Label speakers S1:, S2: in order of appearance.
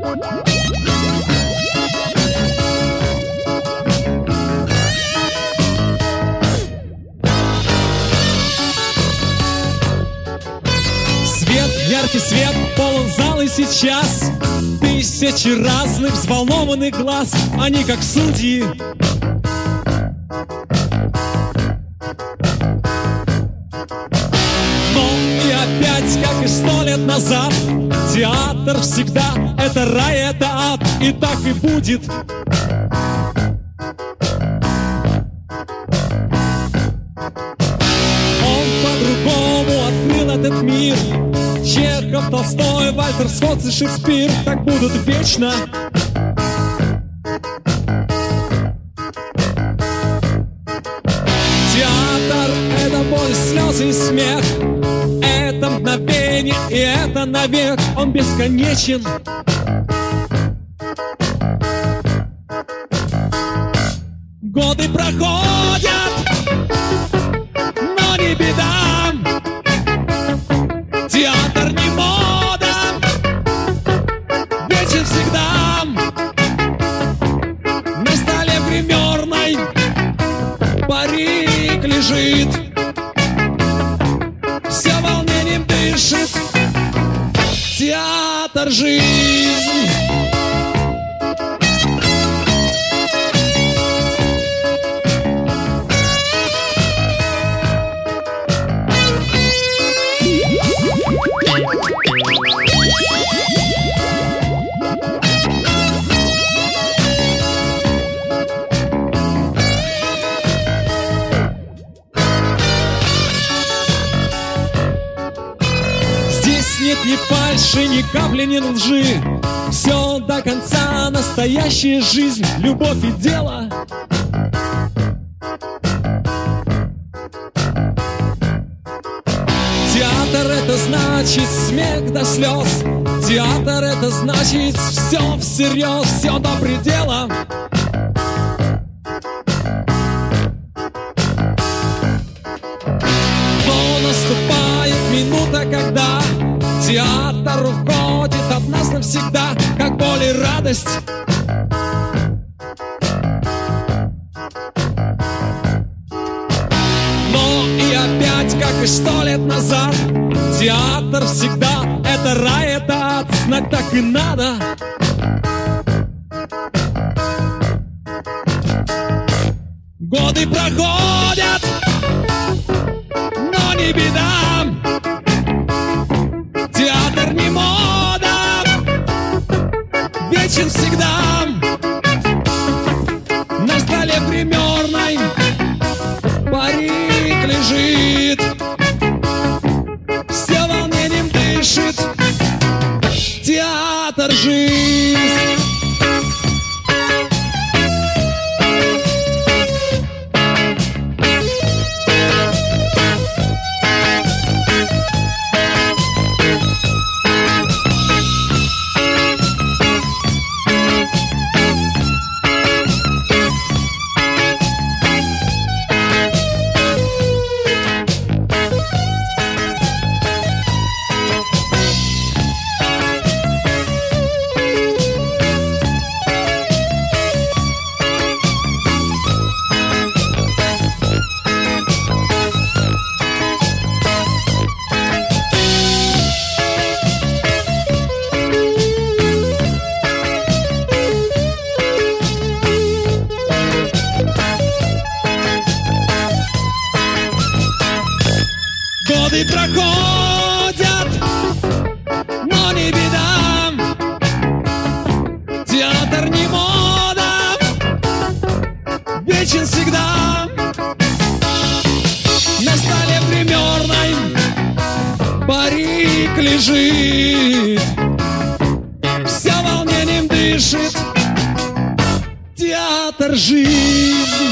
S1: Свет, яркий свет, полон зал, и сейчас тысячи разных взволнованных глаз. Они как судьи. Но и опять, как и 100 лет назад, театр всегда это рай, это ад, и так и будет. Он по-другому открыл этот мир. Чехов, Толстой, Вальтер Скотт и Шекспир так будут вечно. Театр — это боль, слезы и смех. Это мгновение, и это навек. Он бесконечен. Годы проходят, но не беда. Театр не мода, вечен всегда. На столе в гримерной парик лежит, все волнением дышит. Театр — жизнь. Нет ни фальши, ни капли, ни лжи. Все до конца, настоящая жизнь, любовь и дело. Театр — это значит смех до слез. Театр — это значит все всерьез, все до предела. Но наступает минута, когда театр уходит от нас навсегда, как боль и радость. Но и опять, как и 100 лет назад, театр всегда это рай, это ад, знать так и надо. Годы проходят, но не беда. Театр не мода, вечен всегда. На столе в гримерной парик лежит, все волнением дышит. Театр — жизнь. Годы проходят, но не беда. Театр не мода, вечен всегда. На столе в гримерной парик лежит, все волнением дышит. Театр — жизнь.